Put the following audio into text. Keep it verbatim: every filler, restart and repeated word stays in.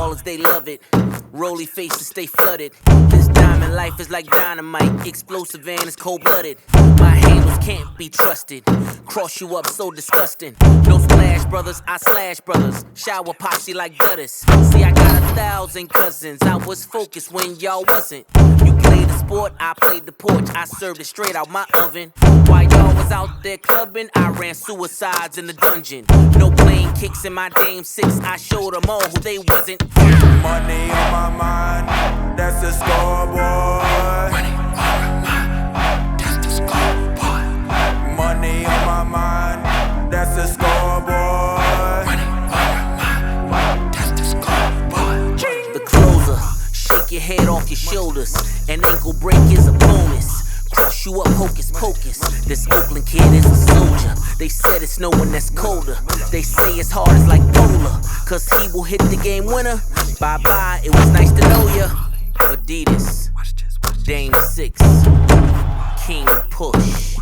ballers, they love it. Roly faces stay flooded. This diamond life is like dynamite, explosive and it's cold-blooded. My handles can't be trusted. Cross you up so disgusting. No splash brothers, I slash brothers. Shower posse like gutters. See, I got a thousand cousins. I was focused when y'all wasn't. You played the sport, I played the porch. I served it straight out my oven. While y'all was out there clubbing, I ran suicides in the dungeon. No plane kicks in my Dame six. I showed them all who they wasn't. Money on my mind, that's the scoreboard. Money on my mind, that's the scoreboard. Money on my mind, that's the scoreboard. Money on my mind, that's the scoreboard. The closer, shake your head off your shoulders. An ankle break is a bonus. Cross you up, hocus pocus. This Oakland kid is a soldier. They said it's no one that's colder. They say it's hard as like polar, cause he will hit the game winner. Bye bye, it was nice to know ya. Adidas, Dame six, King Push.